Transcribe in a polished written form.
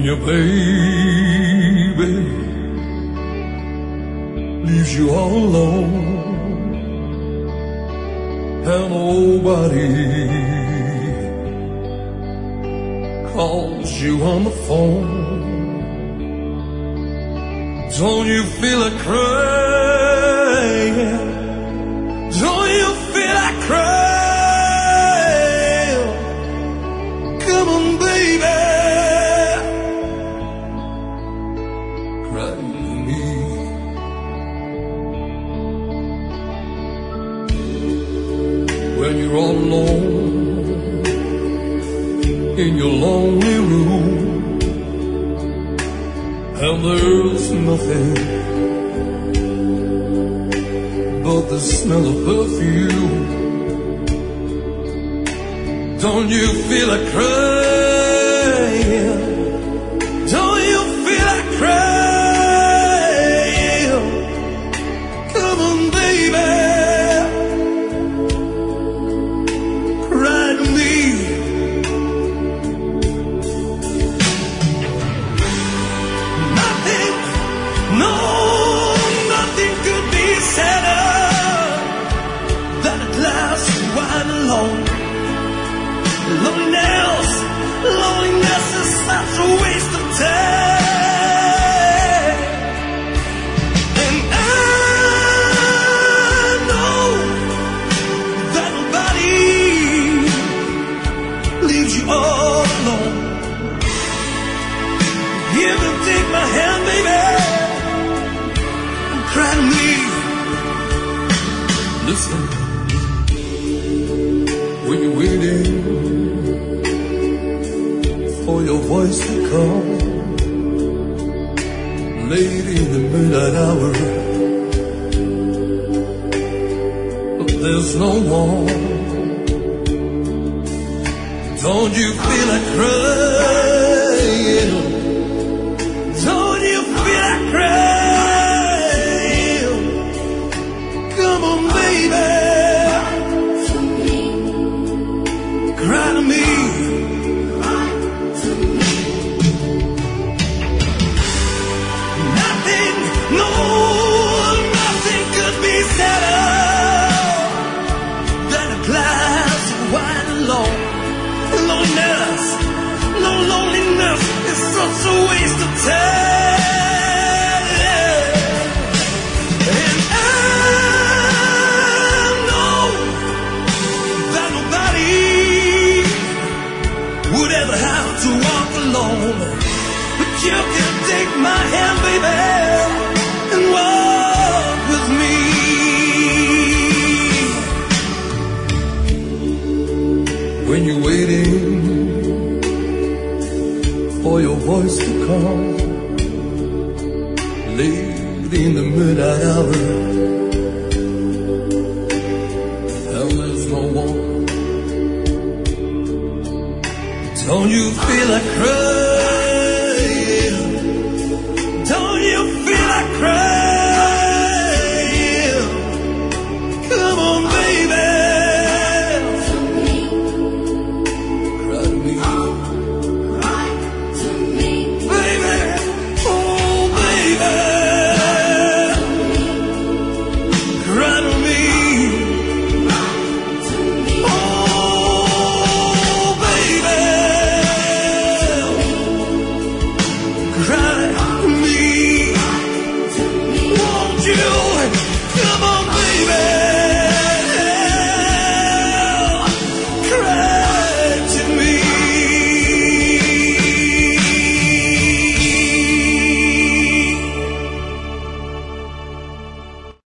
your baby leaves you all alone and nobody calls you on the phone, don't you feel like crying? Don't you feel like crying? Come on, baby, cry with me. When you're all alone in your lonely room and there's nothing but the smell of perfume, don't you feel like crying? Don't you feel like crying? Come on, baby, cry to me. Nothing, no, nothing could be sadder than a glass of wine alone. Loneliness, loneliness is such a waste of time. And I know that nobody leaves you all alone. Here and take my hand, baby, and cry to me. Listen, when you're waiting for your voice to come late in the midnight hour, but there's no one, don't you feel like crying? Don't you feel like crying? Come on, baby, cry to me. Nothing, no, nothing could be sadder than a glass of wine alone. Loneliness, no, loneliness is such a waste of time. And I know that nobody would ever have to walk alone, but you can take my hand, baby, and walk with me. When you're waiting for your voice to come late in the midnight hour, and there's no one, don't you feel like crying?